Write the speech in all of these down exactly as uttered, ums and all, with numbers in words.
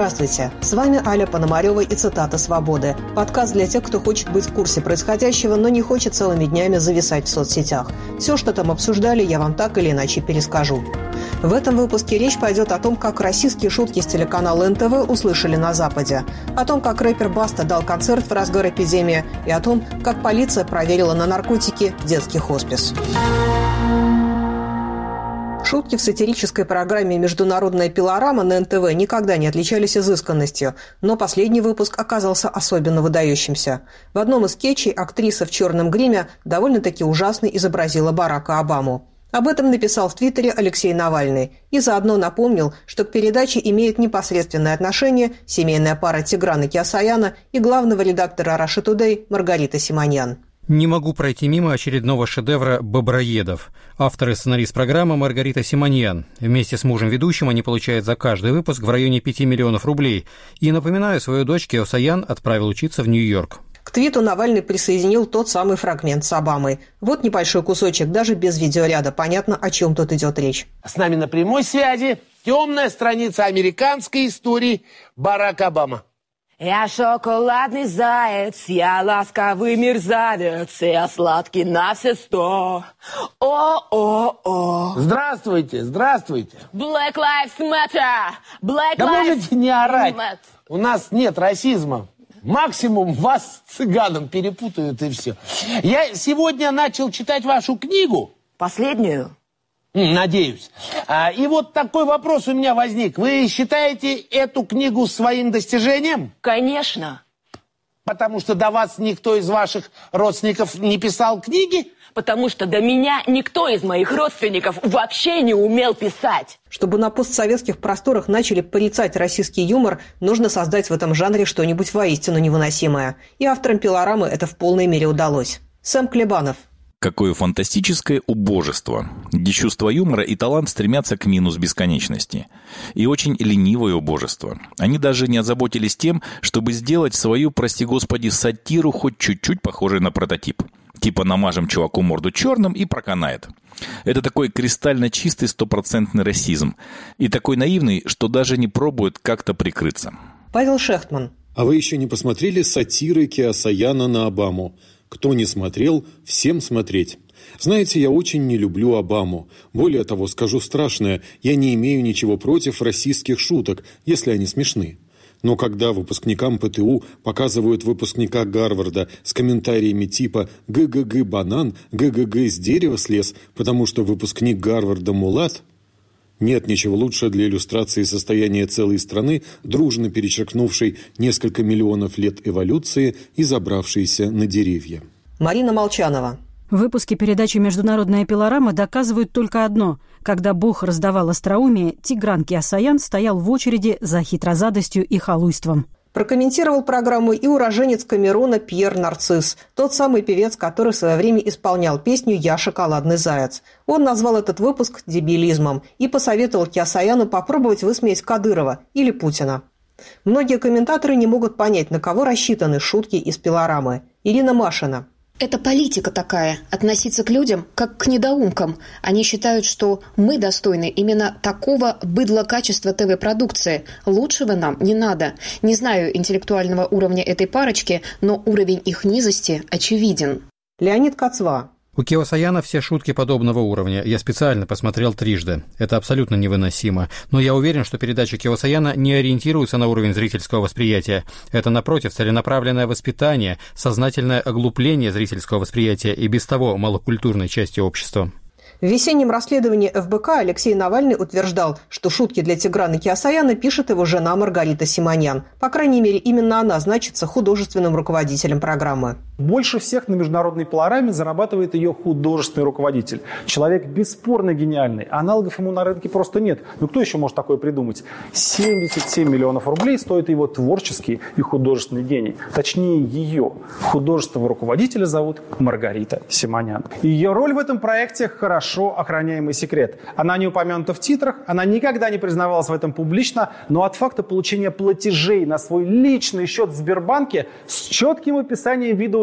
Здравствуйте, с вами Аля Пономарева и «Цитата свободы». Подкаст для тех, кто хочет быть в курсе происходящего, но не хочет целыми днями зависать в соцсетях. Все, что там обсуждали, я вам так или иначе перескажу. В этом выпуске речь пойдет о том, как российские шутки с телеканала эн тэ вэ услышали на Западе, о том, как рэпер Баста дал концерт в разгар эпидемии и о том, как полиция проверила на наркотики детский хоспис. Шутки в сатирической программе «Международная пилорама» на эн тэ вэ никогда не отличались изысканностью, но последний выпуск оказался особенно выдающимся. В одном из скетчей актриса в черном гриме довольно-таки ужасно изобразила Барака Обаму. Об этом написал в Твиттере Алексей Навальный и заодно напомнил, что к передаче имеет непосредственное отношение семейная пара Тиграна Кеосаяна и главного редактора Russia Today Маргарита Симоньян. Не могу пройти мимо очередного шедевра «Боброедов». Автор и сценарист программы Маргарита Симоньян. Вместе с мужем-ведущим они получают за каждый выпуск в районе пяти миллионов рублей. И, напоминаю, свою дочь Кеосаян отправил учиться в Нью-Йорк. К твиту Навальный присоединил тот самый фрагмент с Обамой. Вот небольшой кусочек, даже без видеоряда. Понятно, о чем тут идет речь. С нами на прямой связи темная страница американской истории Барак Обама. Я шоколадный заяц, я ласковый мерзавец, я сладкий на все сто. О-о-о. Здравствуйте, здравствуйте. Black Lives Matter. Black да Lives можете не орать. Matter. У нас нет расизма. Максимум вас с цыганом перепутают и все. Я сегодня начал читать вашу книгу. Последнюю? Надеюсь. А, и вот такой вопрос у меня возник. Вы считаете эту книгу своим достижением? Конечно. Потому что до вас никто из ваших родственников не писал книги? Потому что до меня никто из моих родственников вообще не умел писать. Чтобы на постсоветских просторах начали порицать российский юмор, нужно создать в этом жанре что-нибудь воистину невыносимое. И авторам пилорамы это в полной мере удалось. Сэм Клебанов. Какое фантастическое убожество, где чувство юмора и талант стремятся к минус бесконечности. И очень ленивое убожество. Они даже не озаботились тем, чтобы сделать свою, прости господи, сатиру хоть чуть-чуть похожей на прототип. Типа намажем чуваку морду черным и проканает. Это такой кристально чистый стопроцентный расизм. И такой наивный, что даже не пробует как-то прикрыться. Павел Шехтман. А вы еще не посмотрели сатиры Кеосаяна на Обаму? Кто не смотрел, всем смотреть. Знаете, я очень не люблю Обаму. Более того, скажу страшное, я не имею ничего против российских шуток, если они смешны. Но когда выпускникам пэ тэ у показывают выпускника Гарварда с комментариями типа «гэ-гэ-гэ банан», «гэ-гэ-гэ с дерева слез», потому что выпускник Гарварда мулат, нет ничего лучше для иллюстрации состояния целой страны, дружно перечеркнувшей несколько миллионов лет эволюции и забравшейся на деревья. Марина Молчанова. Выпуски передачи «Международная пилорама» доказывают только одно. Когда Бог раздавал остроумие, Тигран Кеосаян стоял в очереди за хитрозадостью и халуйством. Прокомментировал программу и уроженец Камеруна Пьер Нарцисс, тот самый певец, который в свое время исполнял песню «Я шоколадный заяц». Он назвал этот выпуск дебилизмом и посоветовал Кеосаяну попробовать высмеять Кадырова или Путина. Многие комментаторы не могут понять, на кого рассчитаны шутки из пилорамы. Ирина Машина. Это политика такая, относиться к людям как к недоумкам. Они считают, что мы достойны именно такого быдло-качества ТВ-продукции. Лучшего нам не надо. Не знаю интеллектуального уровня этой парочки, но уровень их низости очевиден. Леонид Кацва. У Кеосаяна все шутки подобного уровня. Я специально посмотрел трижды. Это абсолютно невыносимо. Но я уверен, что передача Кеосаяна не ориентируется на уровень зрительского восприятия. Это, напротив, целенаправленное воспитание, сознательное оглупление зрительского восприятия и без того малокультурной части общества. В весеннем расследовании эф бэ ка Алексей Навальный утверждал, что шутки для Тиграна Кеосаяна пишет его жена Маргарита Симоньян. По крайней мере, именно она значится художественным руководителем программы. Больше всех на международной пилораме зарабатывает ее художественный руководитель. Человек бесспорно гениальный. Аналогов ему на рынке просто нет. Ну кто еще может такое придумать? семьдесят семь миллионов рублей стоит его творческий и художественный гений. Точнее, ее. Художественного руководителя зовут Маргарита Симоньян. Ее роль в этом проекте хорошо охраняемый секрет. Она не упомянута в титрах, она никогда не признавалась в этом публично, но от факта получения платежей на свой личный счет в Сбербанке с четким описанием вида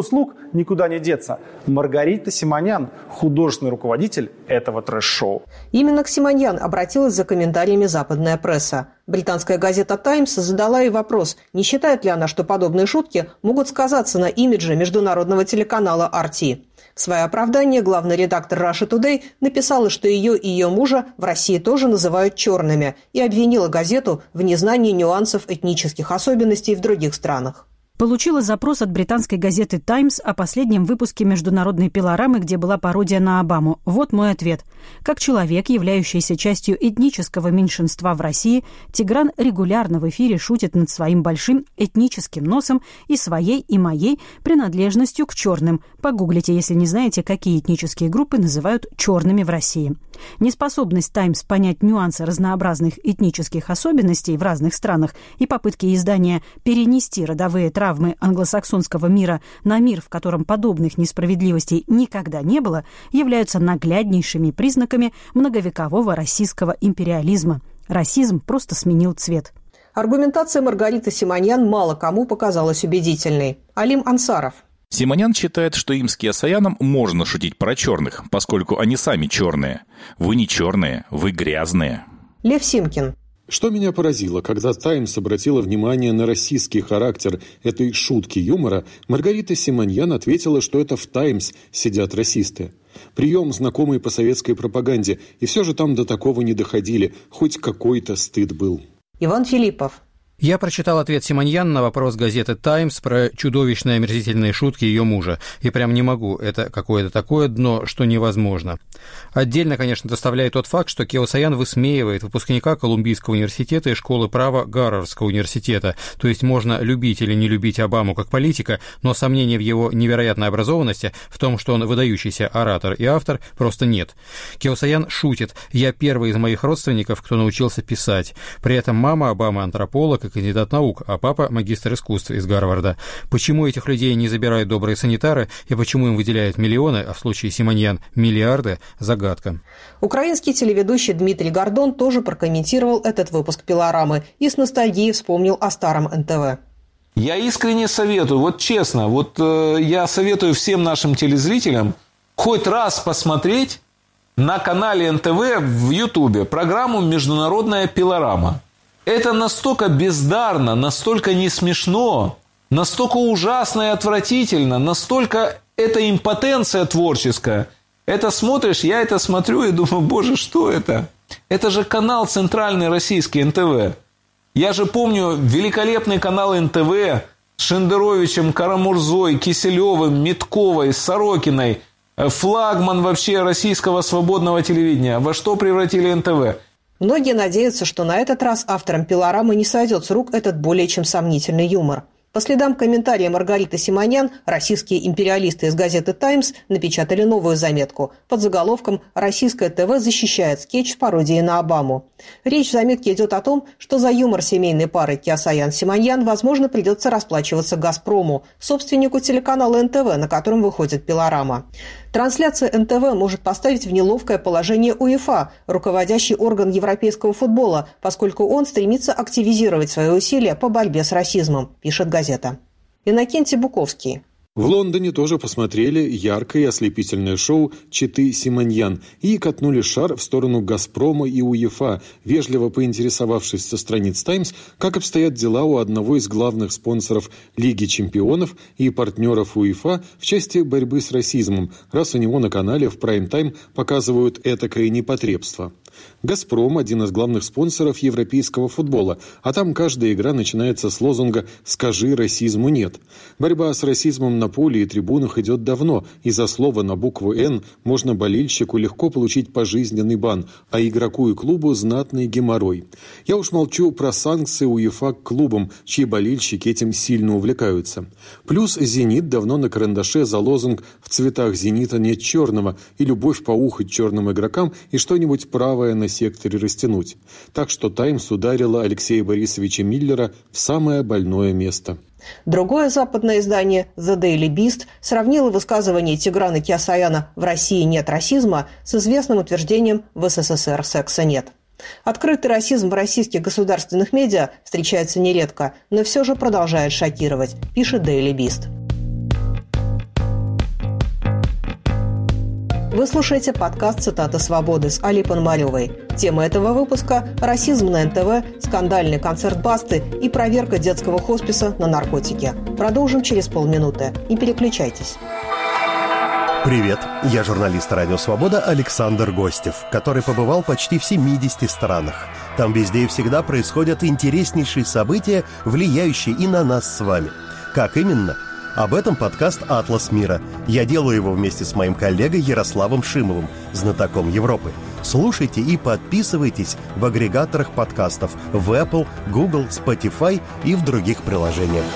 услуг никуда не деться. Маргарита Симоньян, художественный руководитель этого трэш-шоу. Именно к Симоньян обратилась за комментариями западная пресса. Британская газета «Таймс» задала ей вопрос, не считает ли она, что подобные шутки могут сказаться на имидже международного телеканала ар ти. В свое оправдание главный редактор Russia Today написала, что ее и ее мужа в России тоже называют черными, и обвинила газету в незнании нюансов этнических особенностей в других странах. Получила запрос от британской газеты «Таймс» о последнем выпуске международной пилорамы, где была пародия на Обаму. Вот мой ответ. Как человек, являющийся частью этнического меньшинства в России, Тигран регулярно в эфире шутит над своим большим этническим носом и своей, и моей принадлежностью к черным. Погуглите, если не знаете, какие этнические группы называют черными в России. Неспособность «Таймс» понять нюансы разнообразных этнических особенностей в разных странах и попытки издания перенести родовые травмы травмы англосаксонского мира на мир, в котором подобных несправедливостей никогда не было, являются нагляднейшими признаками многовекового российского империализма. Расизм просто сменил цвет. Аргументация Маргариты Симоньян мало кому показалась убедительной. Алим Ансаров. Симоньян считает, что им с Киасаяном можно шутить про черных, поскольку они сами черные. Вы не черные, вы грязные. Лев Симкин. Что меня поразило, когда «Таймс» обратила внимание на российский характер этой шутки юмора, Маргарита Симоньян ответила, что это в «Таймс» сидят расисты. Прием, знакомый по советской пропаганде, и все же там до такого не доходили, хоть какой-то стыд был. Иван Филиппов. Я прочитал ответ Симоньян на вопрос газеты «Таймс» про чудовищные омерзительные шутки ее мужа. И прям не могу, это какое-то такое дно, что невозможно. Отдельно, конечно, доставляет тот факт, что Киосаян высмеивает выпускника Колумбийского университета и школы права Гарвардского университета. То есть можно любить или не любить Обаму как политика, но сомнений в его невероятной образованности, в том, что он выдающийся оратор и автор, просто нет. Киосаян шутит: «Я первый из моих родственников, кто научился писать». При этом мама Обамы антрополог и кандидат наук, а папа магистр искусств из Гарварда. Почему этих людей не забирают добрые санитары и почему им выделяют миллионы, а в случае Симоньян миллиарды – загадка. Украинский телеведущий Дмитрий Гордон тоже прокомментировал этот выпуск «Пилорамы» и с ностальгией вспомнил о старом эн тэ вэ. Я искренне советую, вот честно, вот э, я советую всем нашим телезрителям хоть раз посмотреть на канале эн тэ вэ в Ютубе программу «Международная пилорама». Это настолько бездарно, настолько не смешно, настолько ужасно и отвратительно, настолько это импотенция творческая. Это смотришь, я это смотрю и думаю, боже, что это? Это же канал центральный российский эн тэ вэ. Я же помню великолепный канал эн тэ вэ с Шендеровичем, Карамурзой, Киселевым, Митковой, Сорокиной. Флагман вообще российского свободного телевидения. Во что превратили эн тэ вэ? Многие надеются, что на этот раз авторам «Пилорамы» не сойдет с рук этот более чем сомнительный юмор. По следам комментария Маргариты Симоньян, российские империалисты из газеты «Таймс» напечатали новую заметку под заголовком «Российское ТВ защищает скетч с пародией на Обаму». Речь в заметке идет о том, что за юмор семейной пары Киосаян-Симоньян, возможно, придется расплачиваться «Газпрому», собственнику телеканала эн тэ вэ, на котором выходит «Пилорама». Трансляция эн тэ вэ может поставить в неловкое положение УЕФА, руководящий орган европейского футбола, поскольку он стремится активизировать свои усилия по борьбе с расизмом, пишет газета. Иннокентий Буковский. В Лондоне тоже посмотрели яркое и ослепительное шоу «Читы Симоньян» и катнули шар в сторону «Газпрома» и УЕФА, вежливо поинтересовавшись со страниц «Таймс», как обстоят дела у одного из главных спонсоров Лиги чемпионов и партнеров УЕФА в части борьбы с расизмом, раз у него на канале в прайм-тайм показывают этакое непотребство. «Газпром» – один из главных спонсоров европейского футбола, а там каждая игра начинается с лозунга «Скажи расизму нет». Борьба с расизмом на поле и трибунах идет давно, и за слово на букву «Н» можно болельщику легко получить пожизненный бан, а игроку и клубу знатный геморрой. Я уж молчу про санкции УЕФА к клубам, чьи болельщики этим сильно увлекаются. Плюс «Зенит» давно на карандаше за лозунг «В цветах «Зенита» нет черного» и любовь поухать черным игрокам и что-нибудь правое на секторе растянуть. Так что «Таймс» ударила Алексея Борисовича Миллера в самое больное место. Другое западное издание «The Daily Beast» сравнило высказывание Тиграна Киосаяна «В России нет расизма» с известным утверждением «В эс эс эс эр секса нет». Открытый расизм в российских государственных медиа встречается нередко, но все же продолжает шокировать, пишет Daily Beast. Вы слушаете подкаст «Цитата свободы» с Али Пономаревой. Тема этого выпуска – расизм на эн тэ вэ, скандальный концерт Басты и проверка детского хосписа на наркотики. Продолжим через полминуты. Не переключайтесь. Привет, я журналист «Радио Свобода» Александр Гостев, который побывал почти в семидесяти странах. Там везде и всегда происходят интереснейшие события, влияющие и на нас с вами. Как именно? Об этом подкаст «Атлас мира». Я делаю его вместе с моим коллегой Ярославом Шимовым, знатоком Европы. Слушайте и подписывайтесь в агрегаторах подкастов в Apple, Google, Spotify и в других приложениях.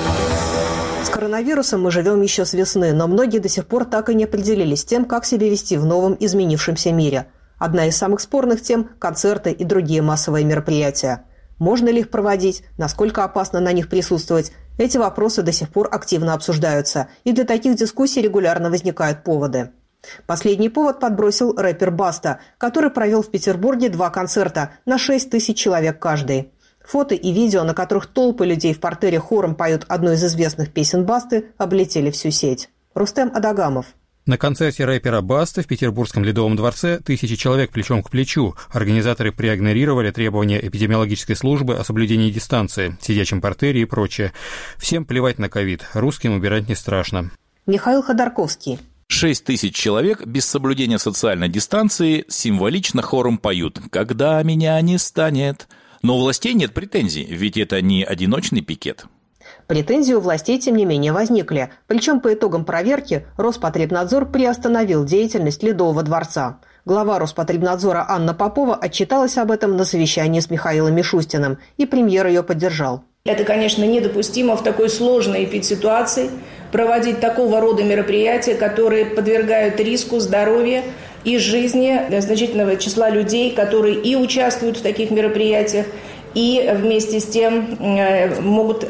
С коронавирусом мы живем еще с весны, но многие до сих пор так и не определились с тем, как себя вести в новом изменившемся мире. Одна из самых спорных тем – концерты и другие массовые мероприятия. Можно ли их проводить? Насколько опасно на них присутствовать? Эти вопросы до сих пор активно обсуждаются, и для таких дискуссий регулярно возникают поводы. Последний повод подбросил рэпер Баста, который провел в Петербурге два концерта на шесть тысяч человек каждый. Фото и видео, на которых толпы людей в партере хором поют одну из известных песен Басты, облетели всю сеть. Рустем Адагамов. На концерте рэпера Басты в Петербургском Ледовом дворце тысячи человек плечом к плечу. Организаторы проигнорировали требования эпидемиологической службы о соблюдении дистанции, сидячем партере и прочее. Всем плевать на ковид, русским убирать не страшно. Михаил Ходорковский. Шесть тысяч человек без соблюдения социальной дистанции символично хором поют «Когда меня не станет». Но у властей нет претензий, ведь это не одиночный пикет. Претензии у властей, тем не менее, возникли. Причем по итогам проверки Роспотребнадзор приостановил деятельность Ледового дворца. Глава Роспотребнадзора Анна Попова отчиталась об этом на совещании с Михаилом Мишустиным, и премьер ее поддержал. Это, конечно, недопустимо в такой сложной эпидситуации проводить такого рода мероприятия, которые подвергают риску здоровья и жизни значительного числа людей, которые и участвуют в таких мероприятиях, и вместе с тем могут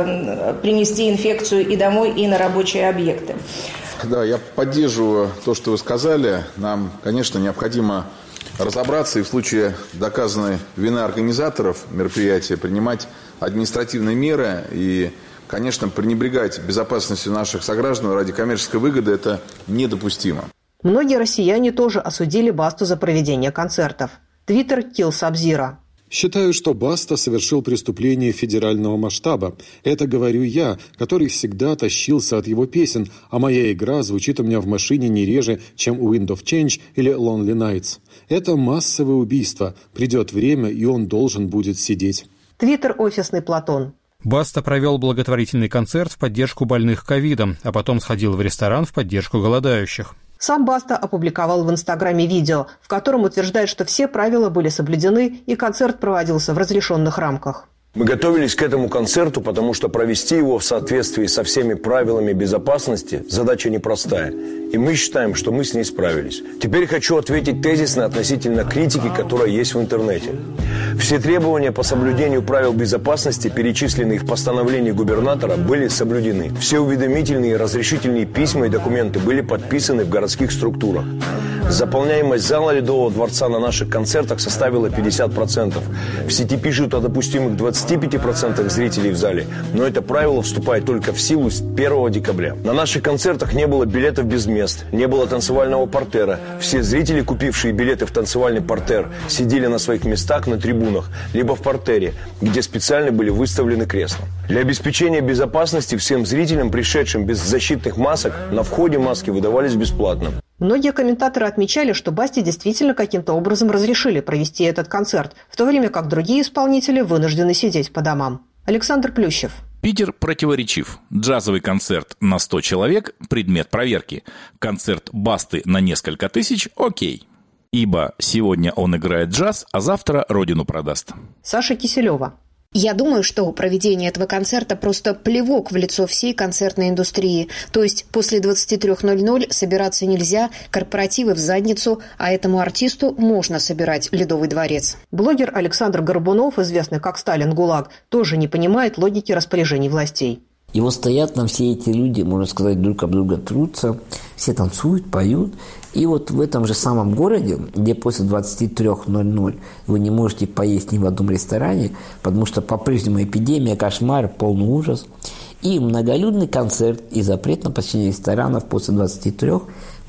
принести инфекцию и домой, и на рабочие объекты. Да, я поддерживаю то, что вы сказали. Нам, конечно, необходимо разобраться и в случае доказанной вины организаторов мероприятия принимать административные меры. И, конечно, пренебрегать безопасностью наших сограждан ради коммерческой выгоды – это недопустимо. Многие россияне тоже осудили Басту за проведение концертов. Твиттер Kill Sub-Zero. Считаю, что Баста совершил преступление федерального масштаба. Это говорю я, который всегда тащился от его песен, а моя игра звучит у меня в машине не реже, чем Wind of Change или Lonely Nights. Это массовое убийство. Придет время, и он должен будет сидеть. Твиттер офисный Платон. Баста провел благотворительный концерт в поддержку больных ковидом, а потом сходил в ресторан в поддержку голодающих. Сам Баста опубликовал в Инстаграме видео, в котором утверждает, что все правила были соблюдены и концерт проводился в разрешенных рамках. Мы готовились к этому концерту, потому что провести его в соответствии со всеми правилами безопасности задача непростая. И мы считаем, что мы с ней справились. Теперь хочу ответить тезисно относительно критики, которая есть в интернете. Все требования по соблюдению правил безопасности, перечисленные в постановлении губернатора, были соблюдены. Все уведомительные и разрешительные письма и документы были подписаны в городских структурах. Заполняемость зала Ледового дворца на наших концертах составила пятьдесят процентов. В сети пишут о допустимых двадцати пяти процентах зрителей в зале, но это правило вступает только в силу с первого декабря. На наших концертах не было билетов без мест, не было танцевального портера. Все зрители, купившие билеты в танцевальный портер, сидели на своих местах на трибунах, либо в портере, где специально были выставлены кресла. Для обеспечения безопасности всем зрителям, пришедшим без защитных масок, на входе маски выдавались бесплатно. Многие комментаторы отмечали, что Басте действительно каким-то образом разрешили провести этот концерт, в то время как другие исполнители вынуждены сидеть по домам. Александр Плющев. Питер противоречив. Джазовый концерт на сто человек – предмет проверки. Концерт Басты на несколько тысяч – окей. Ибо сегодня он играет джаз, а завтра родину продаст. Саша Киселева. Я думаю, что проведение этого концерта просто плевок в лицо всей концертной индустрии. То есть после двадцати трёх ноль-ноль собираться нельзя, корпоративы в задницу, а этому артисту можно собирать Ледовый дворец. Блогер Александр Горбунов, известный как Сталин ГУЛАГ, тоже не понимает логики распоряжений властей. И вот стоят там все эти люди, можно сказать, друг об друга трутся, все танцуют, поют. И вот в этом же самом городе, где после двадцати трёх ноль-ноль вы не можете поесть ни в одном ресторане, потому что по-прежнему эпидемия, кошмар, полный ужас, и многолюдный концерт, и запрет на посещение ресторанов после двадцати трёх,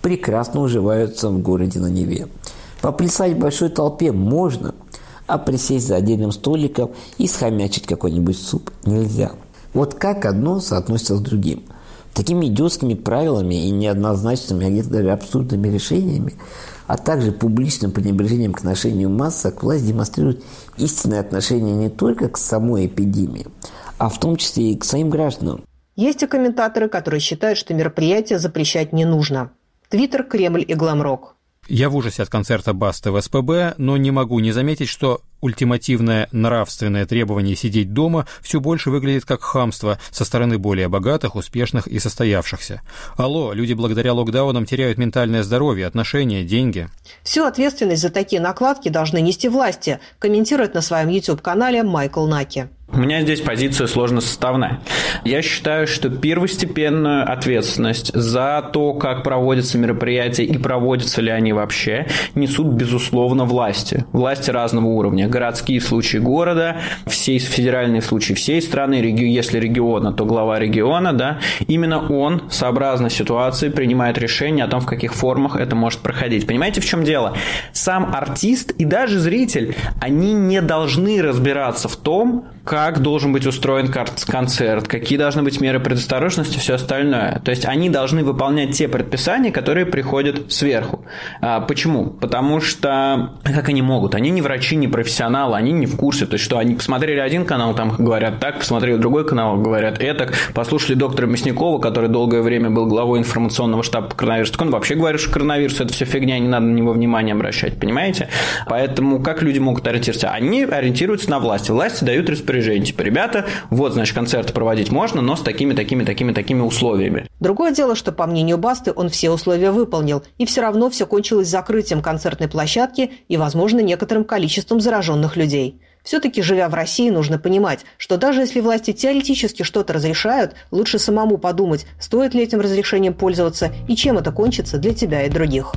прекрасно уживаются в городе на Неве. Поплясать в большой толпе можно, а присесть за отдельным столиком и схомячить какой-нибудь суп нельзя. Вот как одно соотносится с другим. Такими идиотскими правилами и неоднозначными, а где-то даже абсурдными решениями, а также публичным пренебрежением к ношению масок, власть демонстрирует истинное отношение не только к самой эпидемии, а в том числе и к своим гражданам. Есть и комментаторы, которые считают, что мероприятие запрещать не нужно. Твиттер, Кремль и Гламрок. Я в ужасе от концерта Басты в эс пэ бэ, но не могу не заметить, что ультимативное нравственное требование сидеть дома все больше выглядит как хамство со стороны более богатых, успешных и состоявшихся. Алло, люди благодаря локдаунам теряют ментальное здоровье, отношения, деньги. Всю ответственность за такие накладки должны нести власти, комментирует на своем YouTube-канале Майкл Наки. У меня здесь позиция сложносоставная. Я считаю, что первостепенную ответственность за то, как проводятся мероприятия и проводятся ли они вообще, несут, безусловно, власти. Власти разного уровня. Городские в случае города, все федеральные в случае всей страны, если региона, то глава региона, да, именно он, сообразно ситуации, принимает решение о том, в каких формах это может проходить. Понимаете, в чем дело? Сам артист и даже зритель, они не должны разбираться в том, как должен быть устроен концерт, какие должны быть меры предосторожности и все остальное. То есть они должны выполнять те предписания, которые приходят сверху. А, почему? Потому что как они могут? Они не врачи, не профессионалы, они не в курсе. То есть что, они посмотрели один канал, там говорят так, посмотрели другой канал, говорят этак, послушали доктора Мясникова, который долгое время был главой информационного штаба по коронавирусу. Так он вообще говорит, что коронавирус – это все фигня, не надо на него внимания обращать, понимаете? Поэтому как люди могут ориентироваться? Они ориентируются на власти. Власти дают распоряжение. Типа, ребята, вот, значит, концерты проводить можно, но с такими, такими, такими, такими условиями. Другое дело, что, по мнению Басты, он все условия выполнил, и все равно все кончилось закрытием концертной площадки и, возможно, некоторым количеством зараженных людей. Все-таки, живя в России, нужно понимать, что даже если власти теоретически что-то разрешают, лучше самому подумать, стоит ли этим разрешением пользоваться и чем это кончится для тебя и других.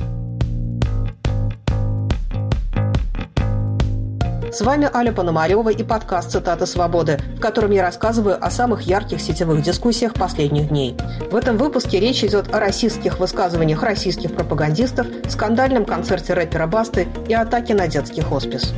С вами Аля Пономарева и подкаст «Цитаты свободы», в котором я рассказываю о самых ярких сетевых дискуссиях последних дней. В этом выпуске речь идет о расистских высказываниях российских пропагандистов, скандальном концерте рэпера Басты и атаке на детский хоспис.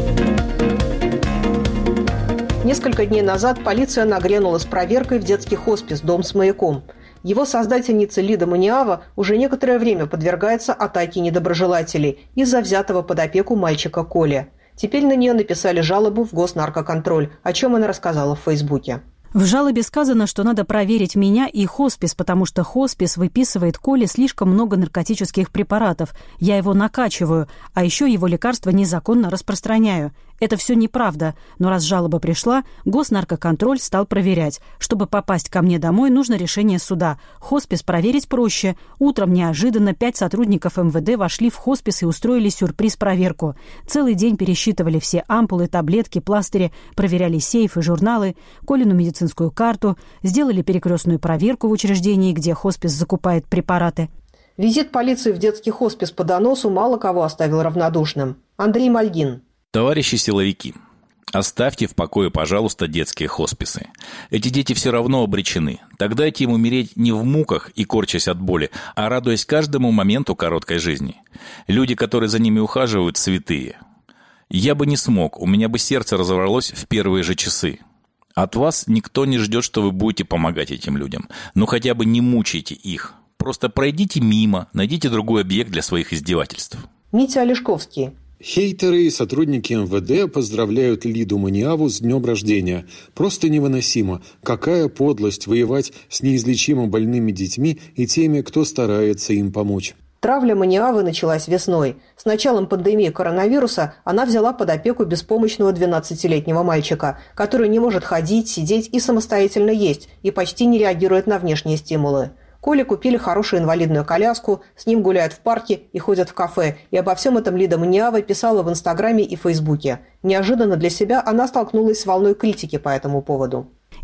Несколько дней назад полиция нагрянула с проверкой в детский хоспис «Дом с маяком». Его создательница Лида Маниава уже некоторое время подвергается атаке недоброжелателей из-за взятого под опеку мальчика Коли. Теперь на нее написали жалобу в Госнаркоконтроль, о чем она рассказала в Фейсбуке. В жалобе сказано, что надо проверить меня и хоспис, потому что хоспис выписывает Коле слишком много наркотических препаратов. Я его накачиваю, а еще его лекарства незаконно распространяю. Это все неправда, но раз жалоба пришла, Госнаркоконтроль стал проверять. Чтобы попасть ко мне домой, нужно решение суда. Хоспис проверить проще. Утром неожиданно пять сотрудников эм вэ дэ вошли в хоспис и устроили сюрприз-проверку. Целый день пересчитывали все ампулы, таблетки, пластыри, проверяли сейфы, журналы, Колину медицинскую карту, сделали перекрестную проверку в учреждении, где хоспис закупает препараты. Визит полиции в детский хоспис по доносу мало кого оставил равнодушным. Андрей Мальгин. Товарищи силовики, оставьте в покое, пожалуйста, детские хосписы. Эти дети все равно обречены. Так дайте им умереть не в муках и корчась от боли, а радуясь каждому моменту короткой жизни. Люди, которые за ними ухаживают, святые. Я бы не смог, у меня бы сердце разорвалось в первые же часы. От вас никто не ждет, что вы будете помогать этим людям. Но хотя бы не мучайте их. Просто пройдите мимо, найдите другой объект для своих издевательств. Митя Олешковский. Хейтеры и сотрудники эм вэ дэ поздравляют Лиду Маниаву с днем рождения. Просто невыносимо. Какая подлость воевать с неизлечимо больными детьми и теми, кто старается им помочь. Травля Маниавы началась весной. С началом пандемии коронавируса она взяла под опеку беспомощного двенадцатилетнего мальчика, который не может ходить, сидеть и самостоятельно есть, и почти не реагирует на внешние стимулы. Коле купили хорошую инвалидную коляску, с ним гуляют в парке и ходят в кафе. И обо всем этом Лида Маниава писала в Инстаграме и Фейсбуке. Неожиданно для себя она столкнулась с волной критики по этому поводу.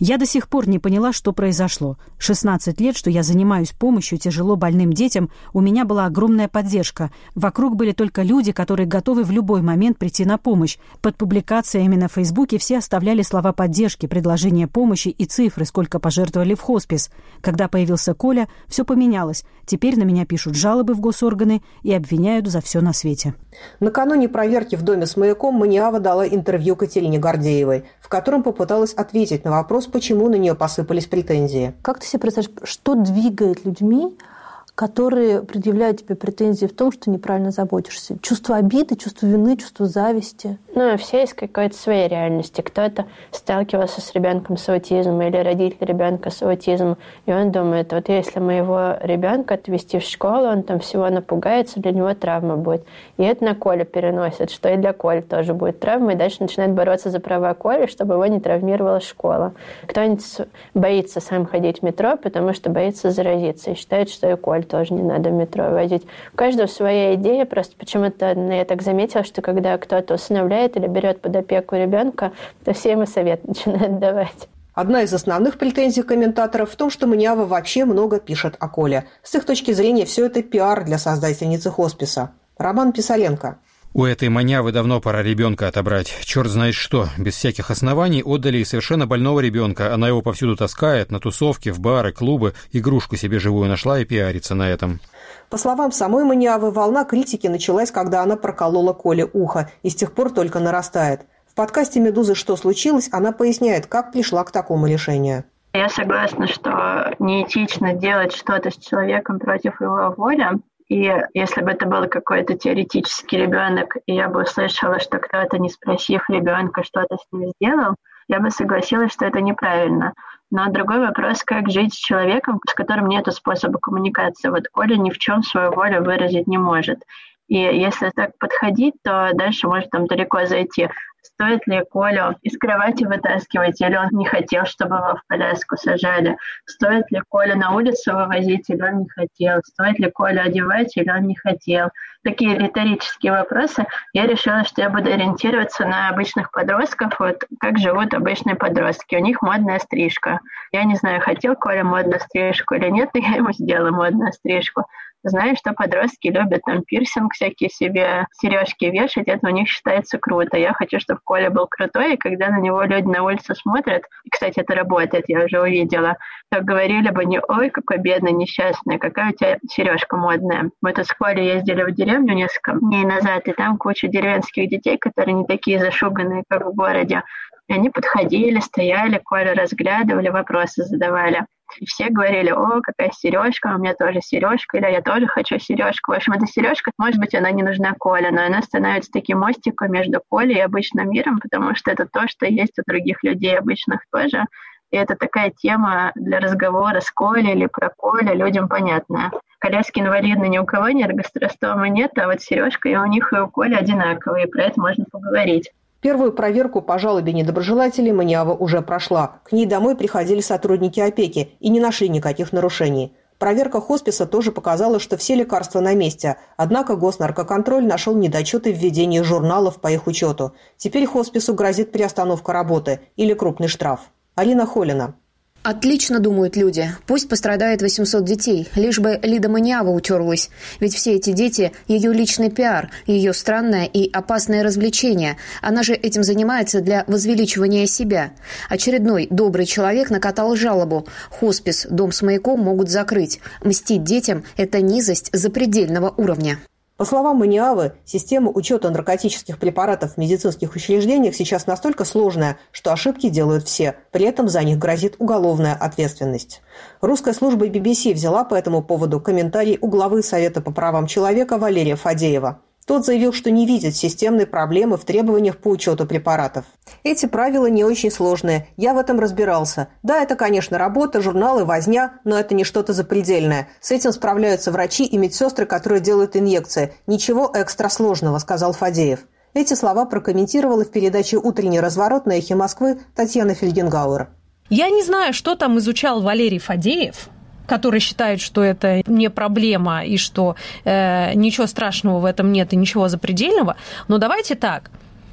Я до сих пор не поняла, что произошло. шестнадцать лет, что я занимаюсь помощью тяжело больным детям, у меня была огромная поддержка. Вокруг были только люди, которые готовы в любой момент прийти на помощь. Под публикациями на Фейсбуке все оставляли слова поддержки, предложения помощи и цифры, сколько пожертвовали в хоспис. Когда появился Коля, все поменялось. Теперь на меня пишут жалобы в госорганы и обвиняют за все на свете. Накануне проверки в доме с маяком Маниава дала интервью Катерине Гордеевой, в котором попыталась ответить на вопрос, почему на нее посыпались претензии. Как ты себе представляешь, что двигает людьми, которые предъявляют тебе претензии в том, что неправильно заботишься? Чувство обиды, чувство вины, чувство зависти? Ну, все из какой-то своей реальности. Кто-то сталкивался с ребенком с аутизмом или родитель ребенка с аутизмом, и он думает, вот если моего ребенка отвезти в школу, он там всего напугается, для него травма будет. И это на Колю переносит, что и для Коли тоже будет травма, и дальше начинает бороться за права Коли, чтобы его не травмировала школа. Кто-нибудь боится сам ходить в метро, потому что боится заразиться, и считает, что и Коль тоже не надо в метро возить. У каждого своя идея, просто почему-то я так заметила, что когда кто-то усыновляет или берет под опеку ребенка, то все ему совет начинают давать. Одна из основных претензий комментаторов в том, что Маниава вообще много пишет о Коле. С их точки зрения все это пиар для создательницы хосписа. Роман Писаленко. У этой Манявы давно пора ребенка отобрать. Черт знает что. Без всяких оснований отдали и совершенно больного ребенка. Она его повсюду таскает, на тусовки, в бары, клубы. Игрушку себе живую нашла и пиарится на этом. По словам самой Маниавы, волна критики началась, когда она проколола Коле ухо, и с тех пор только нарастает. В подкасте «Медузы. Что случилось?» она поясняет, как пришла к такому решению. Я согласна, что неэтично делать что-то с человеком против его воли. И если бы это был какой-то теоретический ребенок, и я бы услышала, что кто-то, не спросив ребенка, что-то с ним сделал, я бы согласилась, что это неправильно. Но другой вопрос, как жить с человеком, с которым нет способа коммуникации. Вот Коля ни в чем свою волю выразить не может. И если так подходить, то дальше может там далеко зайти. Стоит ли Колю из кровати вытаскивать, или он не хотел, чтобы его в коляску сажали? Стоит ли Колю на улицу вывозить, или он не хотел? Стоит ли Колю одевать, или он не хотел? Такие риторические вопросы. Я решила, что я буду ориентироваться на обычных подростков, вот как живут обычные подростки. У них модная стрижка. Я не знаю, хотел Коля модную стрижку или нет, но я ему сделала модную стрижку. Знаю, что подростки любят там пирсинг всякие себе, сережки вешать, это у них считается круто. Я хочу, чтобы Коля был крутой, и когда на него люди на улице смотрят, и, кстати, это работает, я уже увидела, то говорили бы не «Ой, какой бедный, несчастный, какая у тебя сережка модная». Мы тут с Колей ездили в деревню несколько дней назад, и там куча деревенских детей, которые не такие зашуганные, как в городе. И они подходили, стояли, Колю разглядывали, вопросы задавали. И все говорили: «О, какая сережка, у меня тоже сережка», или «Я тоже хочу сережку». В общем, эта сережка, может быть, она не нужна Коле, но она становится таким мостиком между Колей и обычным миром, потому что это то, что есть у других людей обычных тоже. И это такая тема для разговора с Колей или про Коля людям понятная. Коляски инвалидные ни у кого нет, гастростомы нет, а вот сережка и у них, и у Коли одинаковые, и про это можно поговорить. Первую проверку по жалобе недоброжелателей Маниава уже прошла. К ней домой приходили сотрудники опеки и не нашли никаких нарушений. Проверка хосписа тоже показала, что все лекарства на месте, однако госнаркоконтроль нашел недочеты в ведении журналов по их учету. Теперь хоспису грозит приостановка работы или крупный штраф. Алина Холина. Отлично думают люди. Пусть пострадает восемьсот детей, лишь бы Лида Маниава утерлась. Ведь все эти дети – ее личный пиар, ее странное и опасное развлечение. Она же этим занимается для возвеличивания себя. Очередной добрый человек накатал жалобу. Хоспис, дом с маяком могут закрыть. Мстить детям – это низость запредельного уровня. По словам Маниавы, система учета наркотических препаратов в медицинских учреждениях сейчас настолько сложная, что ошибки делают все, при этом за них грозит уголовная ответственность. Русская служба би би си взяла по этому поводу комментарий у главы Совета по правам человека Валерия Фадеева. Тот заявил, что не видит системной проблемы в требованиях по учету препаратов. Эти правила не очень сложные, я в этом разбирался. Да, это, конечно, работа, журналы, возня, но это не что-то запредельное. С этим справляются врачи и медсестры, которые делают инъекции. Ничего экстра сложного, сказал Фадеев. Эти слова прокомментировала в передаче «Утренний разворот» на «Эхе Москвы» Татьяна Фельгенгауэр. Я не знаю, что там изучал Валерий Фадеев, который считает, что это не проблема и что э, ничего страшного в этом нет и ничего запредельного. Но давайте так.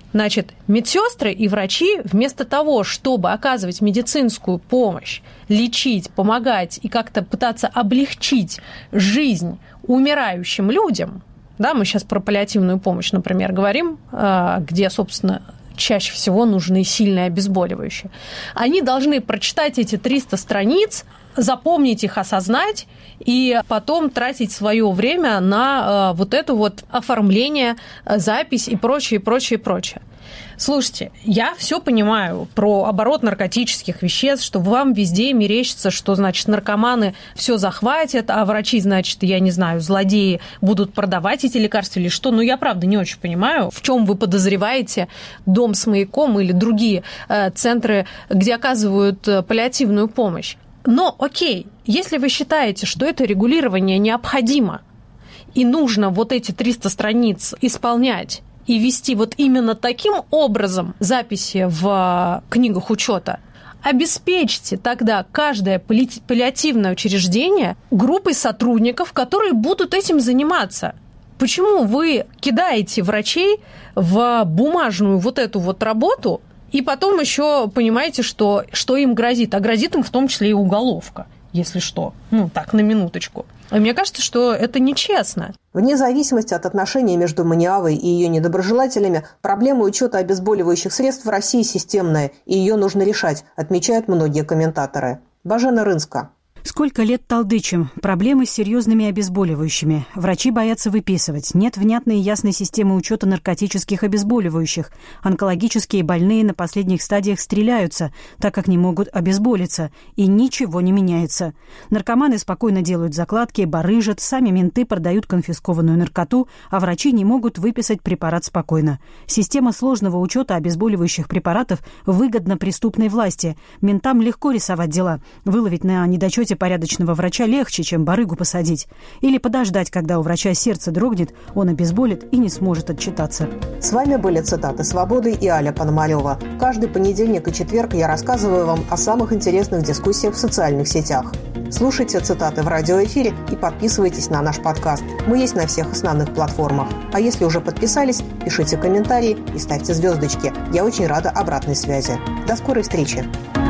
Значит, медсестры и врачи вместо того, чтобы оказывать медицинскую помощь, лечить, помогать и как-то пытаться облегчить жизнь умирающим людям, да, мы сейчас про паллиативную помощь, например, говорим, где, собственно, чаще всего нужны сильные обезболивающие, они должны прочитать эти триста страниц, запомнить их, осознать и потом тратить свое время на э, вот это вот оформление, запись и прочее, прочее, прочее. Слушайте, я все понимаю про оборот наркотических веществ, что вам везде мерещится, что, значит, наркоманы все захватят, а врачи, значит, я не знаю, злодеи будут продавать эти лекарства или что. Но я, правда, не очень понимаю, в чем вы подозреваете Дом с маяком или другие э, центры, где оказывают э, паллиативную помощь. Но, окей, если вы считаете, что это регулирование необходимо и нужно вот эти триста страниц исполнять и вести вот именно таким образом записи в книгах учета, обеспечьте тогда каждое паллиативное учреждение группой сотрудников, которые будут этим заниматься. Почему вы кидаете врачей в бумажную вот эту вот работу, и потом еще понимаете, что, что им грозит? А грозит им в том числе и уголовка, если что. Ну, так, на минуточку. И мне кажется, что это нечестно. Вне зависимости от отношений между Маниавой и ее недоброжелателями, проблема учета обезболивающих средств в России системная, и ее нужно решать, отмечают многие комментаторы. Бажена Рынска. Сколько лет толдычим? Проблемы с серьезными обезболивающими. Врачи боятся выписывать. Нет внятной и ясной системы учета наркотических обезболивающих. Онкологические больные на последних стадиях стреляются, так как не могут обезболиться. И ничего не меняется. Наркоманы спокойно делают закладки, барыжат, сами менты продают конфискованную наркоту, а врачи не могут выписать препарат спокойно. Система сложного учета обезболивающих препаратов выгодна преступной власти. Ментам легко рисовать дела. Выловить на недочете порядочного врача легче, чем барыгу посадить. Или подождать, когда у врача сердце дрогнет, он обезболит и не сможет отчитаться. С вами были цитаты «Свободы» и Аля Пономарёва. Каждый понедельник и четверг я рассказываю вам о самых интересных дискуссиях в социальных сетях. Слушайте цитаты в радиоэфире и подписывайтесь на наш подкаст. Мы есть на всех основных платформах. А если уже подписались, пишите комментарии и ставьте звездочки. Я очень рада обратной связи. До скорой встречи.